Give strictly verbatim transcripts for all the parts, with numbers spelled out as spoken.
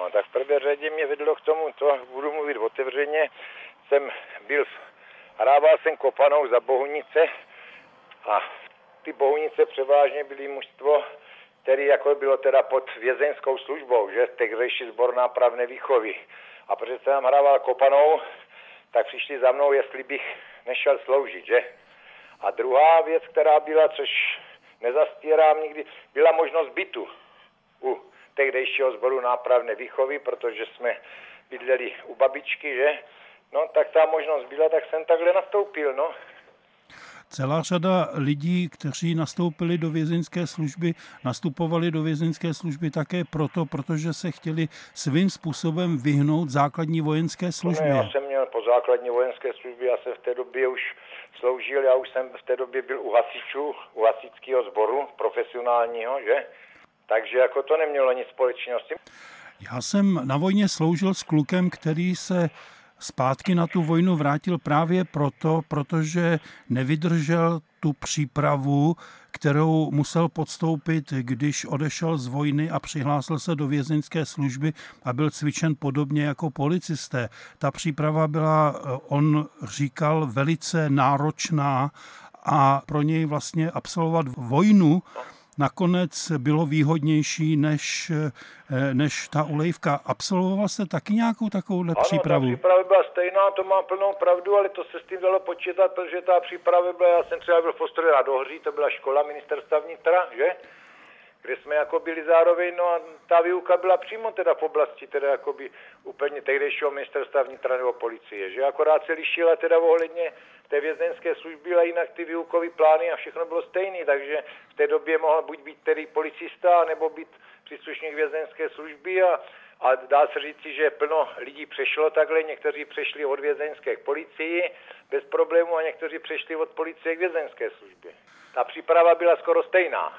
No, tak v prvé řadě mě vedlo k tomu, to budu mluvit otevřeně, jsem byl, hrával jsem Kopanou za Bohunice a ty Bohunice převážně byly mužstvo, který jako bylo teda pod vězeňskou službou, že, tehdejší sbor nápravné výchovy. A protože jsem tam hrával Kopanou, tak přišli za mnou, jestli bych nešel sloužit, že. A druhá věc, která byla, což nezastírám nikdy, byla možnost bytu u tehdejšího sboru nápravné výchovy, protože jsme bydleli u babičky, že? No, tak ta možnost byla, tak jsem takhle nastoupil, no. Celá řada lidí, kteří nastoupili do vězeňské služby, nastupovali do vězeňské služby také proto, protože se chtěli svým způsobem vyhnout základní vojenské službě. No, já jsem měl po základní vojenské službě, já jsem v té době už sloužil, já už jsem v té době byl u hasičů, u hasičského sboru profesionálního, že? Takže jako to nemělo nic společného s tím. Já jsem na vojně sloužil s klukem, který se zpátky na tu vojnu vrátil právě proto, protože nevydržel tu přípravu, kterou musel podstoupit, když odešel z vojny a přihlásil se do vězeňské služby a byl cvičen podobně jako policisté. Ta příprava byla, on říkal, velice náročná a pro něj vlastně absolvovat vojnu nakonec bylo výhodnější než, než ta ulejvka. Absolvoval jste taky nějakou takovouhle ano, přípravu? Ano, ta příprava byla stejná, to má plnou pravdu, ale to se s tím dalo počítat, protože ta příprava byla, já jsem třeba byl v Postроji na Dohří, to byla škola ministerstva vnitra, že? Kde jsme jako byli zároveň, no a ta výuka byla přímo teda v oblasti, teda jakoby úplně tehdejšího ministerstva vnitra nebo policie, že? Akorát se lišila teda ohledně té vězeňské služby, ale jinak ty výukové plány a všechno bylo stejné, takže v té době mohl buď být tedy policista, nebo být příslušník vězeňské služby a, a dá se říci, že plno lidí přešlo takhle, někteří přešli od vězeňské k policii bez problému a někteří přešli od policie k vězeňské službě. Ta příprava byla skoro stejná.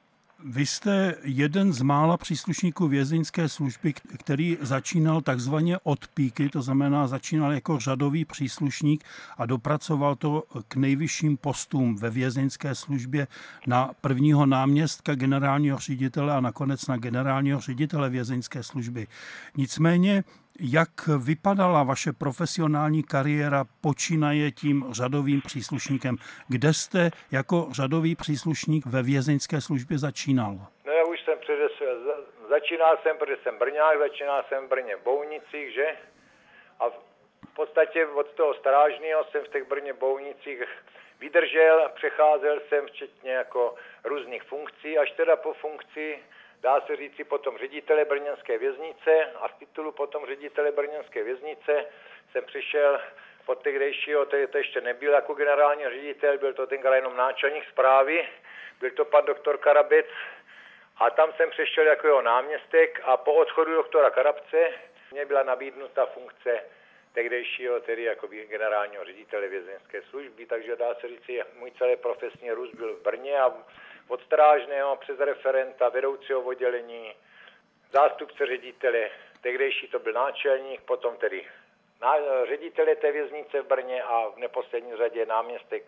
Vy jste jeden z mála příslušníků vězeňské služby, který začínal takzvaně od píky, to znamená začínal jako řadový příslušník a dopracoval to k nejvyšším postům ve vězeňské službě na prvního náměstka generálního ředitele a nakonec na generálního ředitele vězeňské služby. Nicméně, jak vypadala vaše profesionální kariéra počínaje tím řadovým příslušníkem? Kde jste jako řadový příslušník ve vězeňské službě začínal? No já už jsem předes, začínal jsem, protože jsem Brňák, začínal jsem v Brně v Bounicích, že? A v podstatě od toho strážního jsem v těch Brně Bounicích vydržel, přecházel jsem včetně jako různých funkcí, až teda po funkci dá se říci potom ředitele brněnské věznice a z titulu potom ředitele brněnské věznice jsem přišel pod tehdejšího, to, to ještě nebyl jako generální ředitel, byl to tenkrát jenom náčelník správy, byl to pan doktor Karabec a tam jsem přišel jako jeho náměstek a po odchodu doktora Karabce mě byla nabídnuta funkce tehdejšího, tedy jako generálního ředitele vězeňské služby, takže dá se říci, můj celý profesní růst byl v Brně a od strážného přes referenta, vedoucího oddělení, zástupce ředitele, tehdejší to byl náčelník, potom tedy ředitele té věznice v Brně a v neposlední řadě náměstek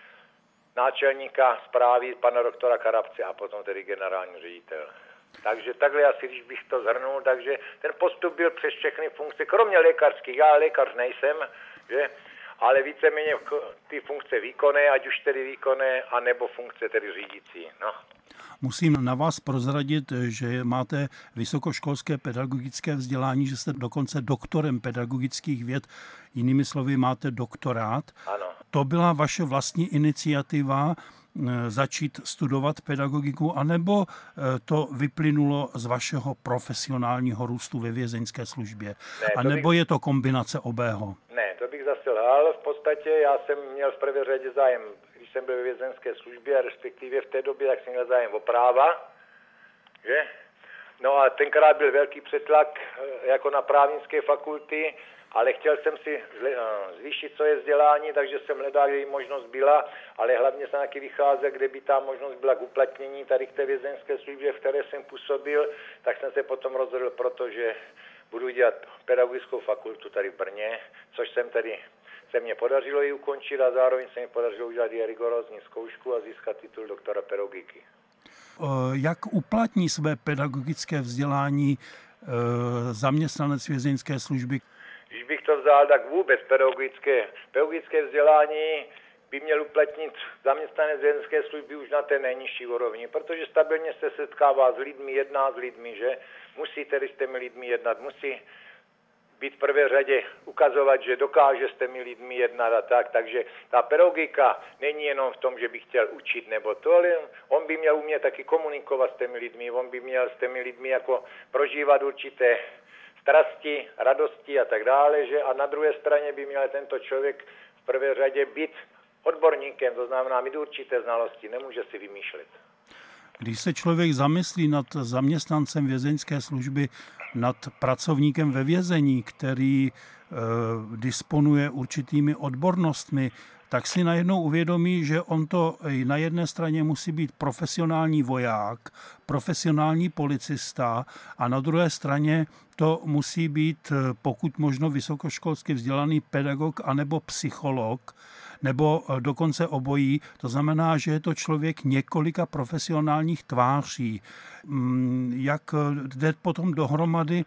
náčelníka správy pana doktora Karabce a potom tedy generální ředitel. Takže takhle asi, když bych to zhrnul, takže ten postup byl přes všechny funkce, kromě lékařských, já lékař nejsem, že? Ale víceméně ty funkce výkonné, ať už tedy výkonné, anebo funkce tedy řídící. No. Musím na vás prozradit, že máte vysokoškolské pedagogické vzdělání, že jste dokonce doktorem pedagogických věd, jinými slovy máte doktorát. Ano. To byla vaše vlastní iniciativa začít studovat pedagogiku, anebo to vyplynulo z vašeho profesionálního růstu ve vězeňské službě? Ne, a nebo bych... je to kombinace obého? Ne, to bych zase lhal. V podstatě já jsem měl v prvé řadě zájem, když jsem byl ve vězeňské službě, a respektive v té době, tak jsem měl zájem o práva, že? No a tenkrát byl velký přetlak jako na právnické fakulty, ale chtěl jsem si zvýšit svoje vzdělání, takže jsem hledal, že možnost byla, ale hlavně jsem taky vycházel, kde by ta možnost byla k uplatnění tady k té vězeňské službě, v které jsem působil, tak jsem se potom rozhodl, protože budu dělat pedagogickou fakultu tady v Brně, což jsem tady, se mě podařilo ji ukončit a zároveň se mi podařilo udělat i rigorózní zkoušku a získat titul doktora pedagogiky. Jak uplatní své pedagogické vzdělání zaměstnanec vězeňské služby? Když bych to vzal, tak vůbec pedagogické, pedagogické vzdělání by měl uplatnit zaměstnanec vězeňské služby už na té nejnižší úrovni, protože stabilně se setkává s lidmi, jedná s lidmi, že musí tedy s těmi lidmi jednat, musí být v prvé řadě ukazovat, že dokáže s těmi lidmi jednat a tak, takže ta pedagogika není jenom v tom, že by chtěl učit nebo to, ale on by měl umět taky komunikovat s těmi lidmi, on by měl s těmi lidmi jako prožívat určité strasti, radosti a tak dále, že a na druhé straně by měl tento člověk v prvé řadě být odborníkem, to znamená mít určité znalosti, nemůže si vymýšlet. Když se člověk zamyslí nad zaměstnancem vězeňské služby, nad pracovníkem ve vězení, který e, disponuje určitými odbornostmi, tak si najednou uvědomí, že on to na jedné straně musí být profesionální voják, profesionální policista a na druhé straně to musí být pokud možno vysokoškolsky vzdělaný pedagog anebo psycholog, nebo dokonce obojí. To znamená, že je to člověk několika profesionálních tváří. Jak jde potom dohromady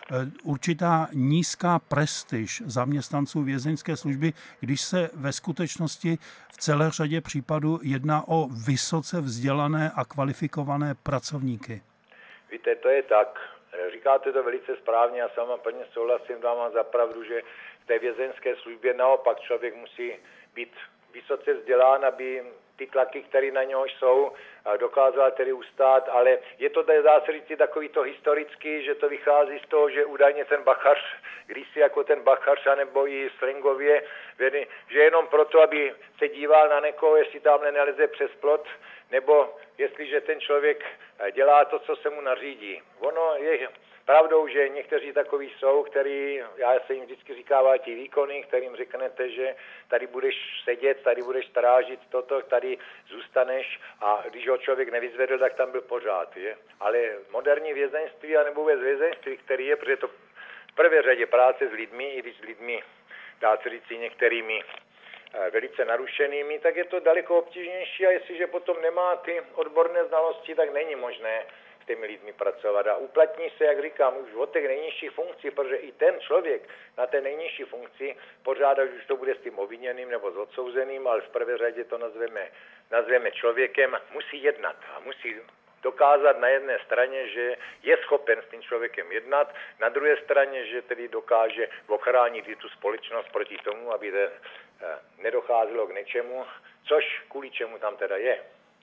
určitá nízká prestiž zaměstnanců vězeňské služby, když se ve skutečnosti v celé řadě případů jedná o vysoce vzdělané a kvalifikované pracovníky? Víte, to je tak. Říkáte to velice správně a sama plně souhlasím, dám vám za pravdu, že v té vězeňské službě naopak člověk musí být vysoce vzdělán, aby ty tlaky, které na něho jsou, dokázal tedy ustát, ale je to, dá se říct, takový to historický, že to vychází z toho, že údajně ten bachař, když si jako ten bachař, anebo i slangově, že jenom proto, aby se díval na někoho, jestli tam neleze přes plot, nebo jestliže ten člověk dělá to, co se mu nařídí. Ono je pravdou, že někteří takoví jsou, který, já se jim vždycky říkává ti výkony, kterým řeknete, že tady budeš sedět, tady budeš strážit toto, tady zůstaneš a když ho člověk nevyzvedl, tak tam byl pořád. Je? Ale moderní vězeňství, anebo vůbec vězeňství, který je, protože to v prvé řadě práce s lidmi, i když s lidmi, dá se říct, některými velice narušenými, tak je to daleko obtížnější a jestliže potom nemá ty odborné znalosti, tak není možné s těmi lidmi pracovat. A uplatní se, jak říkám, už od těch nejnižších funkcí, protože i ten člověk na té nejnižší funkci pořád, už to bude s tím obviněným nebo s odsouzeným, ale v prvé řadě to nazveme, nazveme člověkem, musí jednat a musí dokázat na jedné straně, že je schopen s tím člověkem jednat, na druhé straně, že tedy dokáže ochránit i tu společnost proti tomu, aby nedocházelo k něčemu, což kvůli čemu tam teda je.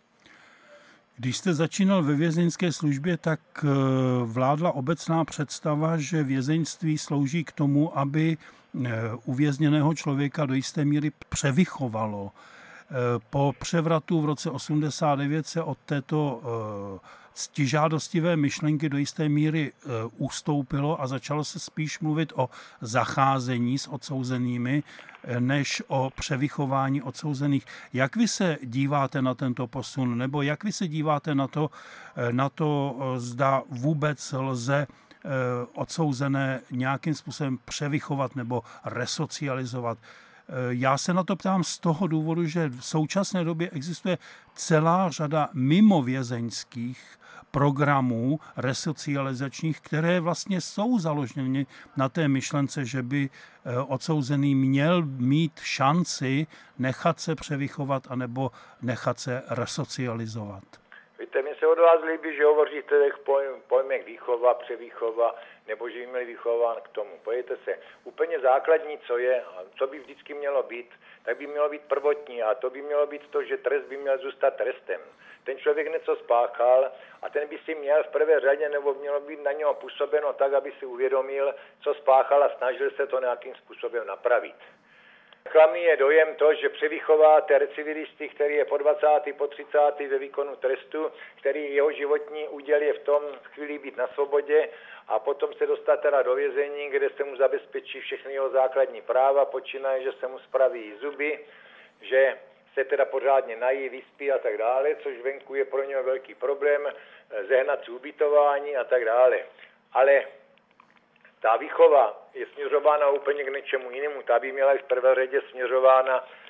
Když jste začínal ve vězeňské službě, tak vládla obecná představa, že vězeňství slouží k tomu, aby uvězněného člověka do jisté míry převychovalo. Po převratu v roce osmdesát devět se od této ctižádostivé myšlenky do jisté míry ustoupilo a začalo se spíš mluvit o zacházení s odsouzenými, než o převychování odsouzených. Jak vy se díváte na tento posun, nebo jak vy se díváte na to, na to, zda vůbec lze odsouzené nějakým způsobem převychovat nebo resocializovat? Já se na to ptám z toho důvodu, že v současné době existuje celá řada mimovězeňských programů resocializačních, které vlastně jsou založeny na té myšlence, že by odsouzený měl mít šanci nechat se převychovat anebo nechat se resocializovat. Víte, mi se od vás líbí, že hovoříte o pojem, pojmech výchova, převýchova, nebo že by měli vychován k tomu. Pojďte se, úplně základní, co je, co by vždycky mělo být, tak by mělo být prvotní a to by mělo být to, že trest by měl zůstat trestem. Ten člověk něco spáchal a ten by si měl v prvé řadě, nebo mělo být na něho působeno tak, aby si uvědomil, co spáchal a snažil se to nějakým způsobem napravit. Klamný je dojem to, že převychováte recidivisty, který je po dvacátém, po třicátém ve výkonu trestu, který jeho životní úděl je v tom chvíli být na svobodě a potom se dostat teda do vězení, kde se mu zabezpečí všechny jeho základní práva, počínaje, že se mu spraví zuby, že se teda pořádně nají, vyspí a tak dále, což venku je pro něho velký problém, zehnat si ubytování a tak dále. Ale ta výchova je směřována úplně k něčemu jinému. Ta by měla v prvé řadě směřována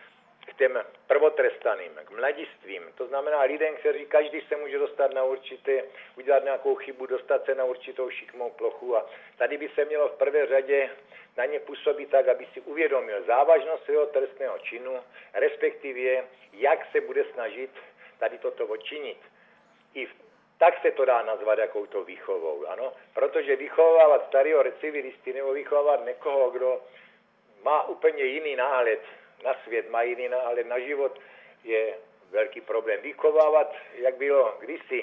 k těm prvotrestaným, k mladistvím. To znamená lidem, kteří každý se může dostat na určité, udělat nějakou chybu, dostat se na určitou šikmou plochu. A tady by se mělo v prvé řadě na ně působit tak, aby si uvědomil závažnost svého trestného činu, respektive jak se bude snažit tady toto odčinit. I v, tak se to dá nazvat jakouto výchovou, ano? Protože vychovávat starého recidivisty nebo vychovávat někoho, kdo má úplně jiný náhled na svět, má jiný náhled na život, je velký problém. Vychovávat, jak bylo kdysi,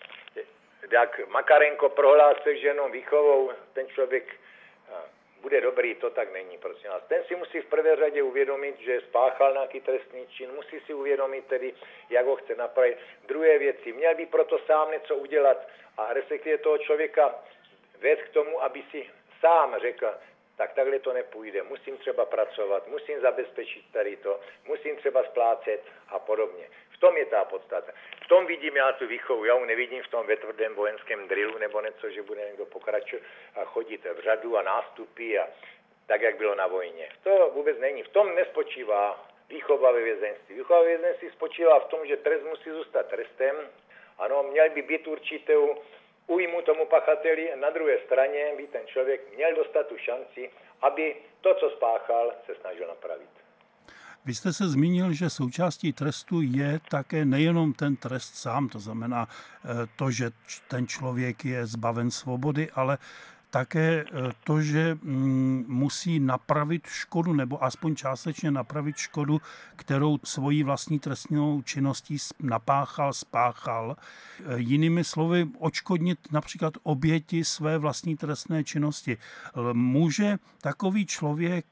jak Makarenko prohlásil, že jenom výchovou ten člověk bude dobrý, to tak není, prosím vás. Ten si musí v prvé řadě uvědomit, že spáchal nějaký trestný čin, musí si uvědomit tedy, jak ho chce napravit. Druhé věci, měl by proto sám něco udělat a respektive toho člověka vést k tomu, aby si sám řekl, tak takhle to nepůjde, musím třeba pracovat, musím zabezpečit tady to, musím třeba splácet a podobně. V tom je ta podstata. V tom vidím já tu výchovu, já ho nevidím v tom ve tvrdém vojenském drillu nebo něco, že bude někdo pokračovat a chodit v řadu a nástupy a tak, jak bylo na vojně. To vůbec není. V tom nespočívá výchova ve vězenství. Výchova ve vězenství spočívá v tom, že trest musí zůstat trestem. Ano, měl by být určitou újmu tomu pachateli, na druhé straně by ten člověk měl dostat tu šanci, aby to, co spáchal, se snažil napravit. Vy jste se zmínil, že součástí trestu je také nejenom ten trest sám, to znamená to, že ten člověk je zbaven svobody, ale také to, že musí napravit škodu, nebo aspoň částečně napravit škodu, kterou svojí vlastní trestnou činností napáchal, spáchal. Jinými slovy, odškodnit například oběti své vlastní trestné činnosti. Může takový člověk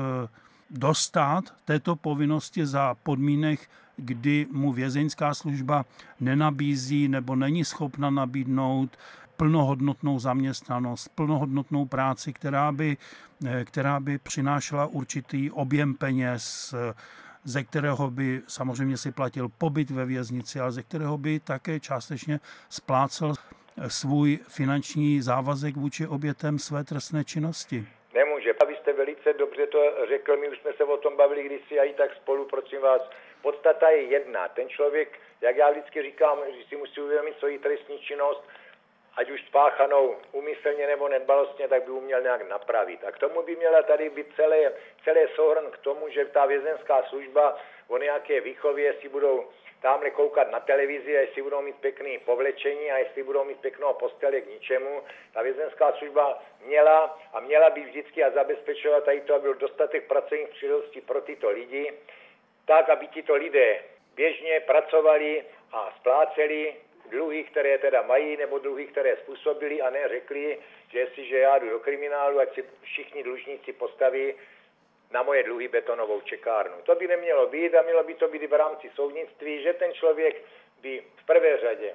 dostát této povinnosti za podmínek, kdy mu vězeňská služba nenabízí nebo není schopna nabídnout plnohodnotnou zaměstnanost, plnohodnotnou práci, která by, která by přinášela určitý objem peněz, ze kterého by samozřejmě si platil pobyt ve věznici, ale ze kterého by také částečně splácel svůj finanční závazek vůči obětem své trestné činnosti. Nemůže. Vy jste velice dobře to řekl, my už jsme se o tom bavili kdysi a i tak spolu, prosím vás. Podstata je jedna. Ten člověk, jak já vždycky říkám, že si musí uvědomit svoji trestní činnost, ať už spáchanou úmyslně nebo nedbalostně, tak by uměl nějak napravit. A k tomu by měla tady být celé, celé souhrn k tomu, že ta vězenská služba o nějaké výchově si budou tamhle koukat na televizi a jestli budou mít pěkný povlečení a jestli budou mít pěknou postele k ničemu. Ta vězenská služba měla a měla by vždycky a zabezpečovat tady to, aby byl dostatek pracovních příležitostí pro tyto lidi, tak, aby tito lidé běžně pracovali a spláceli dluhy, které teda mají, nebo dluhy, které způsobili a ne řekli, že jestliže já jdu do kriminálu, ať si všichni dlužníci postaví na moje dluhy betonovou čekárnu. To by nemělo být a mělo by to být v rámci soudnictví, že ten člověk by v prvé řadě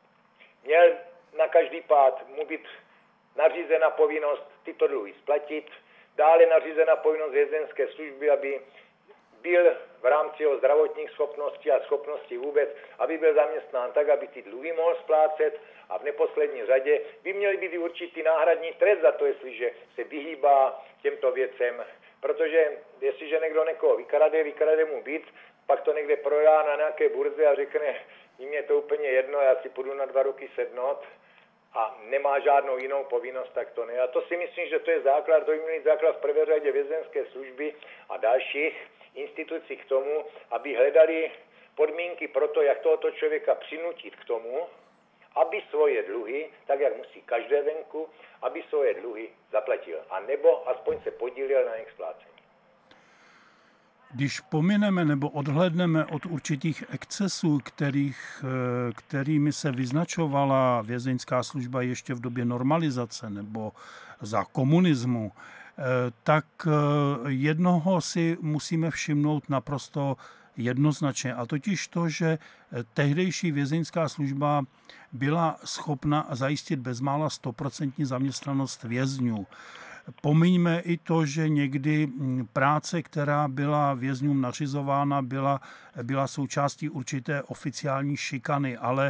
měl na každý pád mu být nařízena povinnost tyto dluhy splatit, dále nařízena povinnost vězenské služby, aby byl v rámci jeho zdravotních schopností a schopností vůbec, aby byl zaměstnán tak, aby ty dluhy mohl splácet a v neposlední řadě by měl být určitý náhradní trest za to, jestliže se vyhýbá těmto věcem. Protože jestliže někdo někoho vykrade, vykrade mu byt, pak to někde prodá na nějaké burze a řekne, mně je to úplně jedno, já si půjdu na dva roky sednout a nemá žádnou jinou povinnost, tak to ne. A to si myslím, že to je základ, to by měl základ v prvé řadě vězenské služby a dalších institucí k tomu, aby hledali podmínky pro to, jak tohoto člověka přinutit k tomu, aby svoje dluhy, tak jak musí každé venku, aby svoje dluhy zaplatil. A nebo aspoň se podílel na jejich splácení. Když pomineme nebo odhlédneme od určitých excesů, kterých, kterými se vyznačovala vězeňská služba ještě v době normalizace nebo za komunismu, tak jednoho si musíme všimnout naprosto jednoznačně. A totiž to, že tehdejší vězeňská služba byla schopna zajistit bezmála stoprocentní zaměstnanost vězňů. Pomiňme i to, že někdy práce, která byla vězňům nařizována, byla, byla součástí určité oficiální šikany, ale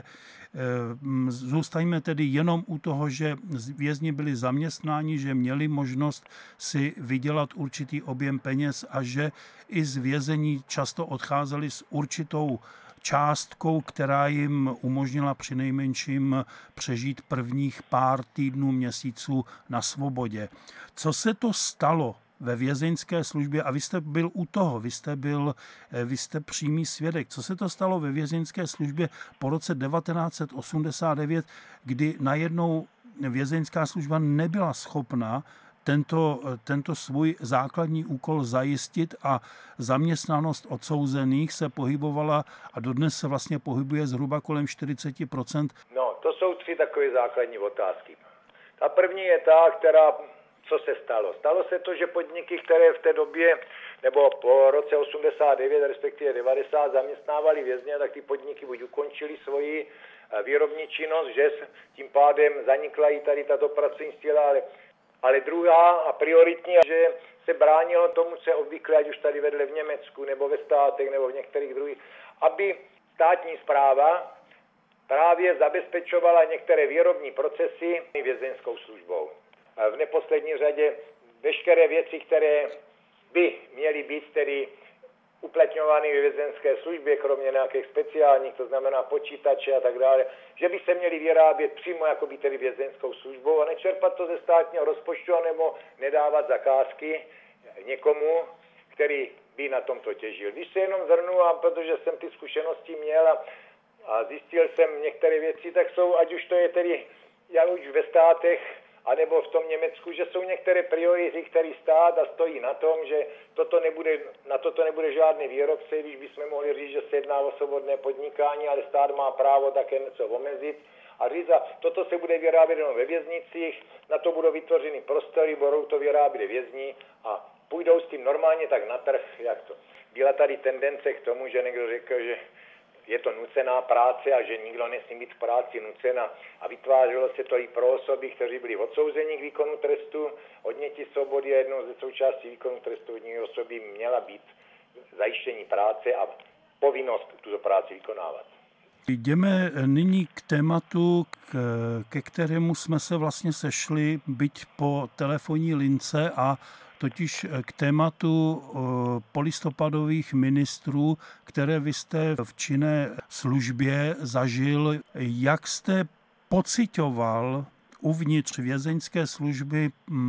zůstaňme tedy jenom u toho, že vězni byli zaměstnáni, že měli možnost si vydělat určitý objem peněz a že i z vězení často odcházeli s určitou částkou, která jim umožnila přinejmenším přežít prvních pár týdnů, měsíců na svobodě. Co se to stalo ve vězeňské službě, a vy jste byl u toho, vy jste byl, vy jste přímý svědek, co se to stalo ve vězeňské službě po roce devatenáct set osmdesát devět, kdy najednou vězeňská služba nebyla schopna tento, tento svůj základní úkol zajistit a zaměstnanost odsouzených se pohybovala a dodnes se vlastně pohybuje zhruba kolem čtyřicet procent. No, to jsou tři takové základní otázky. Ta první je ta, která, co se stalo. Stalo se to, že podniky, které v té době, nebo po roce osmdesát devět, respektive devadesát, zaměstnávali vězně, tak ty podniky buď ukončili svoji výrobní činnost, že tím pádem zanikla i tady tato pracovní síla, ale Ale druhá a prioritní, že se bránilo tomu, co je obvykle, ať už tady vedle v Německu, nebo ve státech, nebo v některých druhých, aby státní správa právě zabezpečovala některé výrobní procesy vězeňskou službou. A v neposlední řadě veškeré věci, které by měly být tedy uplatňovány ve vězeňské službě, kromě nějakých speciálních, to znamená počítače a tak dále, že by se měly vyrábět přímo jakoby tedy vězeňskou službou a nečerpat to ze státního rozpočtu, anebo nedávat zakázky někomu, který by na tomto těžil. Když se jenom zhrnu, a protože jsem ty zkušenosti měl a, a zjistil jsem některé věci, tak jsou, ať už to je tedy, jak už ve státech, anebo v tom Německu, že jsou některé priority, který stát a stojí na tom, že toto nebude, na toto nebude žádný výrobce, když bychom mohli říct, že se jedná o svobodné podnikání, ale stát má právo také něco omezit a říct, a toto se bude vyrábět jenom ve věznicích, na to budou vytvořeny prostory, budou to vyrábět vězni a půjdou s tím normálně tak na trh, jak to. Byla tady tendence k tomu, že někdo řekl, že je to nucená práce a že nikdo nesmí být v práci nucena. A vytvářelo se to i pro osoby, kteří byli odsouzeni k výkonu trestu. Odnětí svobody a jednou ze součástí výkonu trestu odnětí osoby měla být zajištění práce a povinnost tuto práci vykonávat. Jdeme nyní k tématu, ke kterému jsme se vlastně sešli, byť po telefonní lince, a totiž k tématu polistopadových ministrů, které vy jste v činné službě zažil. Jak jste pociťoval uvnitř vězeňské služby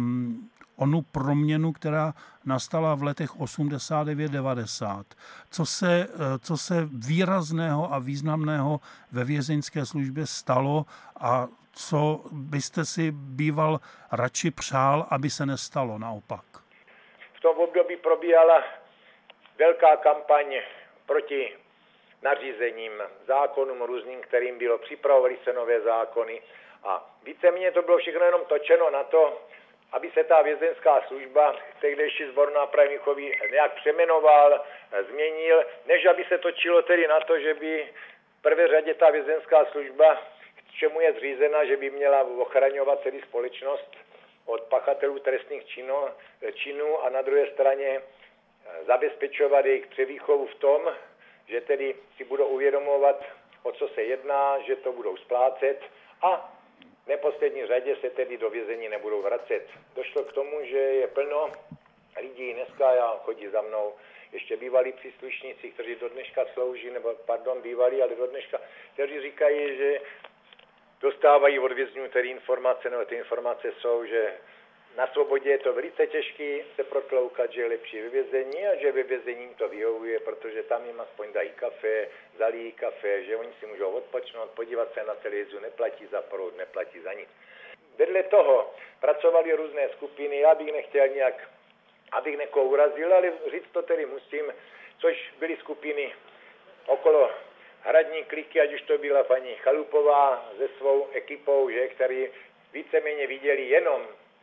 onu proměnu, která nastala v letech osmdesát devět devadesát? Co se, co se výrazného a významného ve vězeňské službě stalo a co byste si býval radši přál, aby se nestalo naopak? V tom období probíhala velká kampaň proti nařízením, zákonům různým, kterým bylo, připravovaly se nové zákony a víceméně to bylo všechno jenom točeno na to, aby se ta vězeňská služba, tehdejší sbor nápravy výchovy, nějak přeměnoval, změnil, než aby se točilo tedy na to, že by v prvé řadě ta vězeňská služba, k čemu je zřízena, že by měla ochraňovat celý společnost od pachatelů trestných činů, činů a na druhé straně zabezpečovat jejich převýchovu v tom, že tedy si budou uvědomovat, o co se jedná, že to budou splácet a v neposlední řadě se tedy do vězení nebudou vracet. Došlo k tomu, že je plno lidí dneska, já chodí za mnou, ještě bývalí příslušníci, kteří do dneška slouží, nebo pardon, bývalí, ale do dneška, kteří říkají, že dostávají od vězňů tedy informace, nebo ty informace jsou, že na svobodě je to velice těžké se protloukat, že je lepší ve vězení a že ve vězení to vyhovuje, protože tam jim aspoň dají kafe, zalí kafe, že oni si můžou odpočnout, podívat se na televizi, neplatí za proud, neplatí za nic. Vedle toho pracovali různé skupiny, já bych nechtěl nějak, abych někoho urazil, ale říct to tedy musím, což byly skupiny okolo hradní kliky, ať už to byla paní Chalupová se svou ekipou, že, který víceméně viděli jenom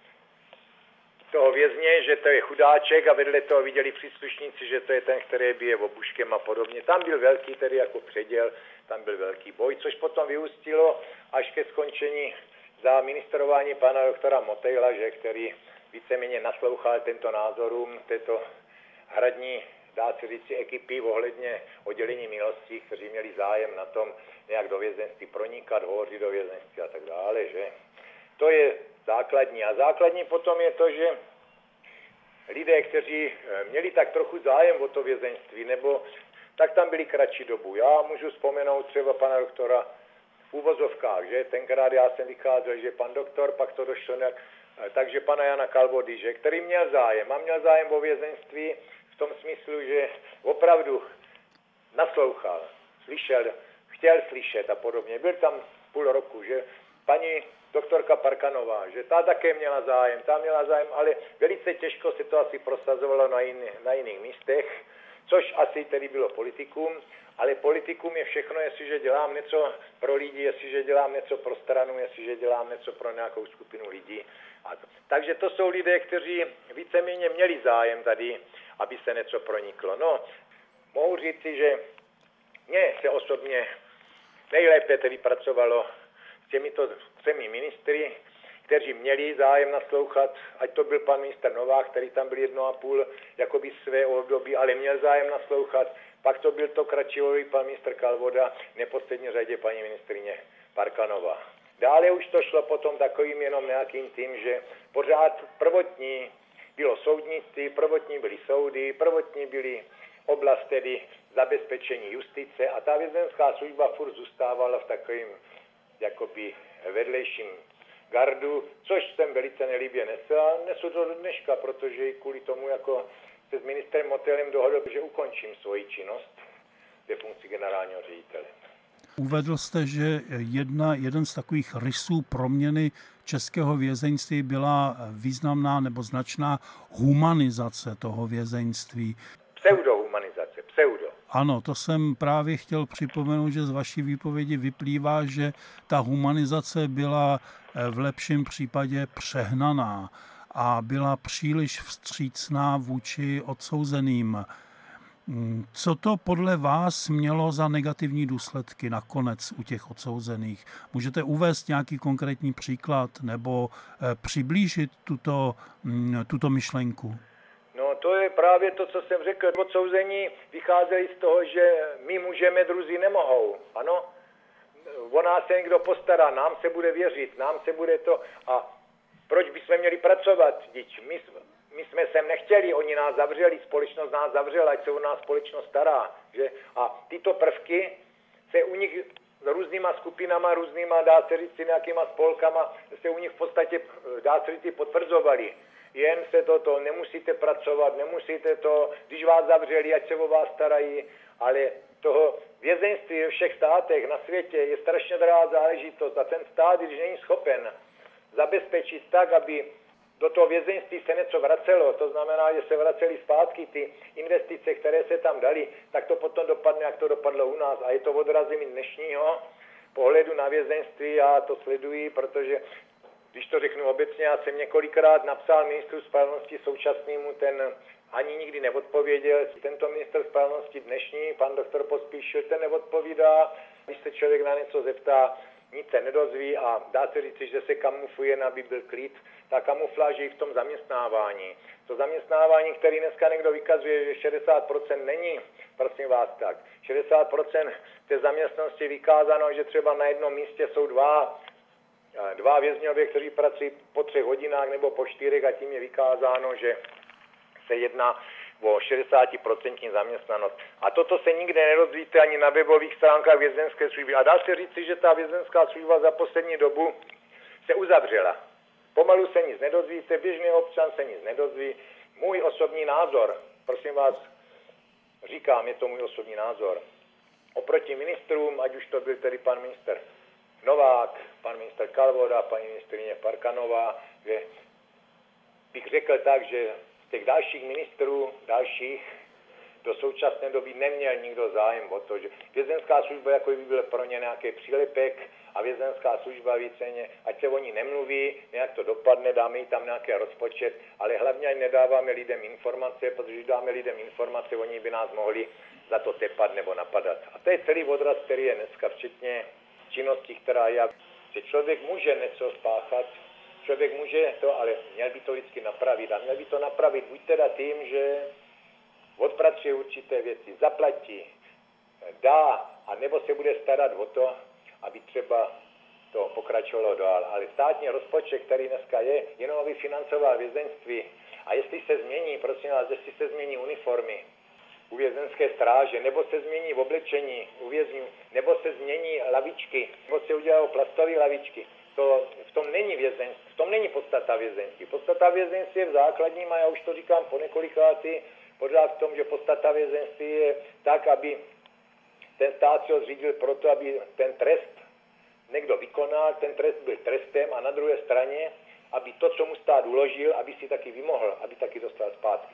toho vězně, že to je chudáček a vedle toho viděli příslušníci, že to je ten, který bije obuškem a podobně. Tam byl velký tedy jako předěl, tam byl velký boj, což potom vyústilo až ke skončení za ministerování pana doktora Motejla, že, který víceméně naslouchal tento názorům této hradní, dá se říci, ekipy ohledně oddělení milostí, kteří měli zájem na tom nějak do vězenství pronikat, hovořit do vězenství a tak dále, že. To je základní. A základní potom je to, že lidé, kteří měli tak trochu zájem o to vězeňství, nebo tak tam byli kratší dobu. Já můžu vzpomenout třeba pana doktora v úvozovkách, že tenkrát já jsem vycházel, že pan doktor, pak to došlo nějak, takže pana Jana Kalvody, že, který měl zájem a měl zájem o vězeňství v tom smyslu, že opravdu naslouchal, slyšel, chtěl slyšet a podobně. Byl tam půl roku, že paní doktorka Parkanová, že ta také měla zájem, ta měla zájem, ale velice těžko se to asi prosazovalo na, jiný, na jiných místech, což asi tedy bylo politikum, ale politikum je všechno, jestliže dělám něco pro lidi, jestliže dělám něco pro stranu, jestliže dělám něco pro nějakou skupinu lidí. A to. Takže to jsou lidé, kteří víceméně měli zájem tady, aby se něco proniklo. No, mohu říci, že mně se osobně nejlépe tedy pracovalo s těmito třemi ministry, kteří měli zájem naslouchat, ať to byl pan ministr Novák, který tam byl jedno a půl jakoby své období, ale měl zájem naslouchat. Pak to byl to kratšivový pan ministr Kalvoda, v neposlední řadě paní ministryně Parkanová. Dále už to šlo potom takovým jenom nějakým tím, že pořád prvotní bylo soudnictví, prvotní byly soudy, prvotní byly oblast tedy zabezpečení justice a ta vězenská služba furt zůstávala v takovým jakoby vedlejším gardu, což jsem velice nelíbě nesl a nesu to do dneška, protože i kvůli tomu jako se s ministrem Motejlem dohodl, že ukončím svoji činnost ve funkci generálního ředitele. Uvedl jste, že jedna, jeden z takových rysů proměny českého vězeňství byla významná nebo značná humanizace toho vězeňství. Pseudohumanizace, pseudo. Ano, to jsem právě chtěl připomenout, že z vaší výpovědi vyplývá, že ta humanizace byla v lepším případě přehnaná a byla příliš vstřícná vůči odsouzeným. Co to podle vás mělo za negativní důsledky nakonec u těch odsouzených? Můžete uvést nějaký konkrétní příklad nebo přiblížit tuto, tuto myšlenku? No to je právě to, co jsem řekl. Odsouzení vycházeli z toho, že my můžeme, druzí nemohou. Ano? O nás se někdo postará, nám se bude věřit, nám se bude to. A proč bychom měli pracovat? Díč, my, my jsme sem nechtěli, oni nás zavřeli, společnost nás zavřela, ať se o nás společnost stará. Že? A tyto prvky se u nich různýma skupinama, různýma, dá se říct, nějakýma spolkama, se u nich v podstatě, dá se říct, potvrzovali. Jen se toto, nemusíte pracovat, nemusíte to, když vás zavřeli, ať se o vás starají, ale toho vězeňství ve všech státech na světě je strašně drahá záležitost a ten stát, když není schopen zabezpečit tak, aby do toho vězeňství se něco vracelo, to znamená, že se vracely zpátky ty investice, které se tam dali, tak to potom dopadne, jak to dopadlo u nás. A je to odrazem i dnešního pohledu na vězeňství, já to sleduji, protože když to řeknu obecně, já jsem několikrát napsal ministru spravedlnosti současnému, ten ani nikdy neodpověděl. Tento ministr spravedlnosti dnešní, pan doktor Pospíšil, ten neodpovídá. Když se člověk na něco zeptá, nic se nedozví a dá se říct, že se kamufluje, aby byl klid. Ta kamufláž je i v tom zaměstnávání. To zaměstnávání, který dneska někdo vykazuje, že šedesát procent není, prosím vás tak. šedesát procent té zaměstnanosti je vykázáno, že třeba na jednom místě jsou dva Dva vězňové, kteří pracují po třech hodinách nebo po čtyřech a tím je vykázáno, že se jedná o šedesát procent zaměstnanost. A toto se nikde nedozvíte ani na webových stránkách vězenské služby. A dá se říci, že ta vězenská služba za poslední dobu se uzavřela. Pomalu se nic nedozvíte, běžný občan se nic nedozví. Můj osobní názor, prosím vás, říkám, je to můj osobní názor. Oproti ministrům, ať už to byl tedy pan ministr Novák, pan ministr Kalvoda, paní ministryně Parkanová, že bych řekl tak, že z těch dalších ministrů, dalších, do současné doby neměl nikdo zájem o to, že vězenská služba jako by byl pro ně nějaký přílepek a vězenská služba víceně, ať se o ní nemluví, nějak to dopadne, dáme jí tam nějaký rozpočet, ale hlavně ať nedáváme lidem informace, protože když dáme lidem informace, oni by nás mohli za to tepat nebo napadat. A to je celý odraz, který je dneska včetně činnosti, která je. že člověk může něco spáchat, člověk může to, ale měl by to vždycky napravit. A měl by to napravit buď teda tím, že odpracuje určité věci, zaplatí, dá, a nebo se bude starat o to, aby třeba to pokračovalo dál. Ale státní rozpočet, který dneska je, jenom aby financoval vězeňství. A jestli se změní, prosím vás, jestli se změní uniformy u vězenské stráže, nebo se změní v oblečení u vězňů, nebo se změní lavičky, nebo se udělají plastové lavičky, to v tom není vězeňství, v tom není podstata vězeňství. Podstata vězeňství je v základním, a já už to říkám po několikátý, pořád v tom, že podstata vězeňství je tak, aby ten stát si ho zřídil proto, aby ten trest někdo vykonal, ten trest byl trestem, a na druhé straně, aby to, co mu stát uložil, aby si taky vymohl, aby taky dostal zpátky.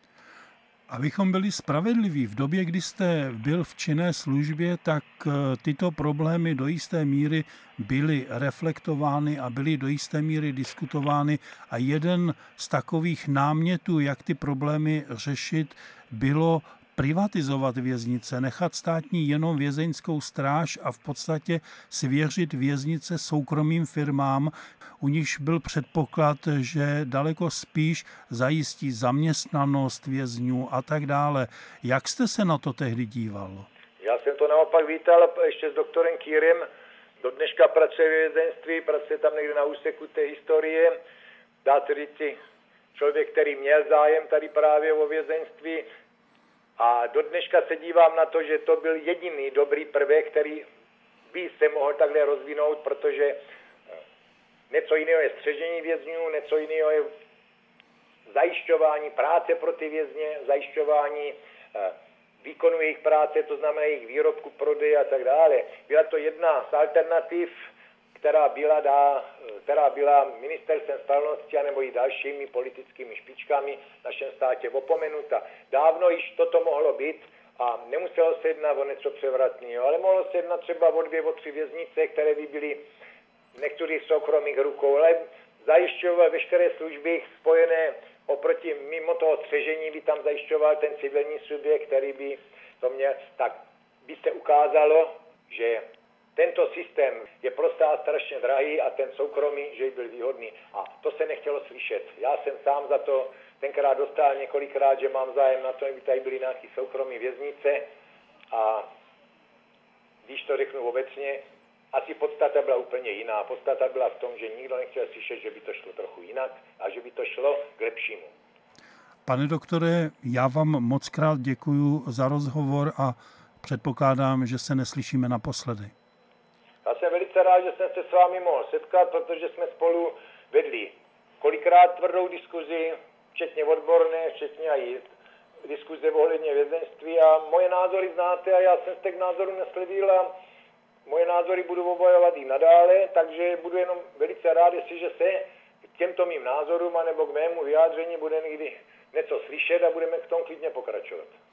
Abychom byli spravedliví, v době, kdy jste byl v činné službě, tak tyto problémy do jisté míry byly reflektovány a byly do jisté míry diskutovány, a jeden z takových námětů, jak ty problémy řešit, bylo privatizovat věznice, nechat státní jenom vězeňskou stráž a v podstatě svěřit věznice soukromým firmám, u nichž byl předpoklad, že daleko spíš zajistí zaměstnanost vězňů a tak dále. Jak jste se na to tehdy díval? Já jsem to naopak vítal ještě s doktorem Kýrem. Do dneška pracuje ve vězeňství, pracuje tam někde na úseku té historie. Dá se říci člověk, který měl zájem tady právě o vězeňství. A do dneška se dívám na to, že to byl jediný dobrý prvek, který by se mohl takhle rozvinout, protože něco jiného je střežení vězňů, něco jiného je zajišťování práce pro ty vězně, zajišťování výkonu jejich práce, to znamená jejich výrobku, prodej a tak dále. Byla to jedna z alternativ, která byla, dá, která byla ministerstvem spravedlnosti anebo i dalšími politickými špičkami v našem státě opomenuta. Dávno již toto mohlo být a nemuselo se jednat o něco převratného, ale mohlo se jednat třeba o dvě, o tři věznice, které by byly některých soukromých rukou, ale zajišťoval veškeré služby spojené oproti mimo toho střežení, by tam zajišťoval ten civilní subjekt, který by to měl, tak by se ukázalo, že tento systém je prostě strašně drahý a ten soukromý, že byl výhodný. A to se nechtělo slyšet. Já jsem sám za to tenkrát dostal několikrát, že mám zájem na to, aby tady byly nějaké soukromé věznice. A když to řeknu obecně, asi podstata byla úplně jiná. Podstata byla v tom, že nikdo nechtěl slyšet, že by to šlo trochu jinak a že by to šlo k lepšímu. Pane doktore, já vám moc krát děkuju za rozhovor a předpokládám, že se neslyšíme naposledy. Já jsem velice rád, že jsem se s vámi mohl setkat, protože jsme spolu vedli kolikrát tvrdou diskuzi, včetně odborné, včetně i diskuze ohledně vězeňství, a moje názory znáte a já jsem z těch názorů nesledil a moje názory budu obhajovat i nadále, takže budu jenom velice rád, jestliže se k těmto mým názorům anebo k mému vyjádření bude někdy něco slyšet a budeme k tomu klidně pokračovat.